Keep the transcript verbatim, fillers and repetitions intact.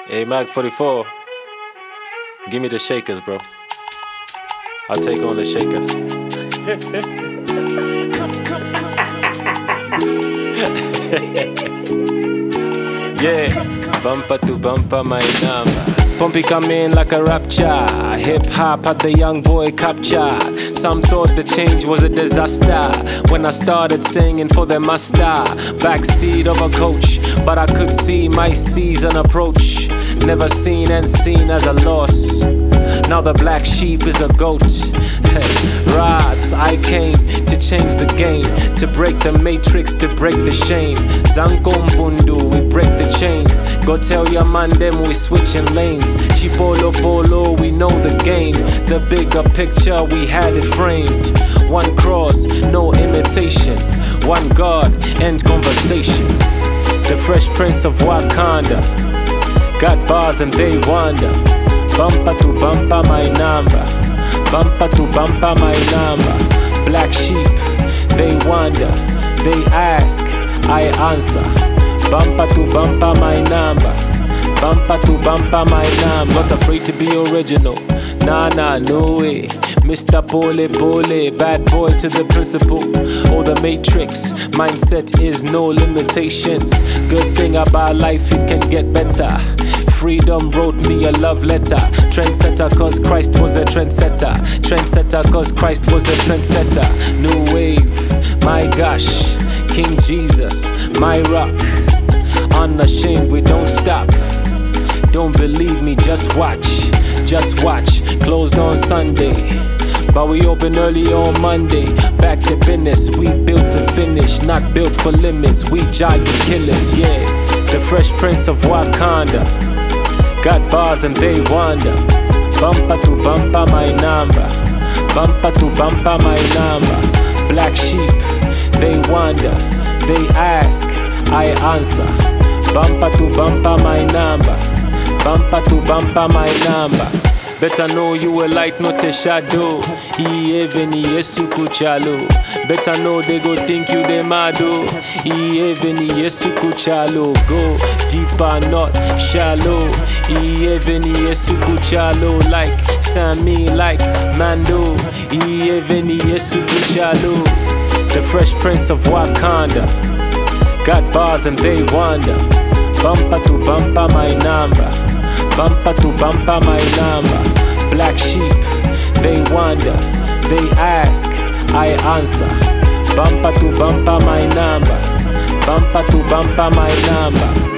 Hey, Mac forty-four, give me the shakers, bro. I'll take on the shakers. Yeah, bumper to bumper, my number. Pumpy come in like a rapture. Hip hop had the young boy captured. Some thought the change was a disaster when I started singing for the master. Backseat of a coach, but I could see my season approach. Never seen and seen as a loss. Now the black sheep is a goat. Rats, I came to change the game, to break the matrix, to break the shame. Zankompundu, we break the chains. Go tell your man them we switching lanes. Chipolo polo, we know the game. The bigger picture, we had it framed. One cross, no imitation. One God, end conversation. The Fresh Prince of Wakanda got bars and they wonder. Bumper to bumper, my number. Bumper to bumper, my number. Black sheep, they wonder, they ask, I answer. Bumper to bumper, my number. Bumper to bumper, my number. Not afraid to be original. Nah, nah, no way. Mister Pole Pole, bad boy to the principal. Or the matrix, mindset is no limitations. Good thing about life, it can get better. Freedom wrote me a love letter. Trendsetter cause Christ was a trendsetter. Trendsetter cause Christ was a trendsetter. New wave, my gosh. King Jesus, my rock. Unashamed, we don't stop. Don't believe me, just watch. Just watch, closed on Sunday, but we open early on Monday. Back to business, we built to finish. Not built for limits, we giant killers, yeah. The Fresh Prince of Wakanda got bars and they wonder. Bumper to bumper, my number. Bumper to bumper, my number. Black sheep, they wonder, they ask, I answer. Bumper to bumper, my number. Bumper to bumper, my number. Better know you a light, not a shadow. Even Yesu kuchalo. Better know they go think you the mado. Even Yesu kuchalo. Go deeper, not shallow. Even Yesu kuchalo. Like Sammy, like Mando. Even Yesu kuchalo. The Fresh Prince of Wakanda got bars and they wonder. Bumper to bumper, my number. Bumper to bumper, my number. Black sheep, they wonder, they ask, I answer. Bumper to bumper, my number. Bumper to bumper, my number.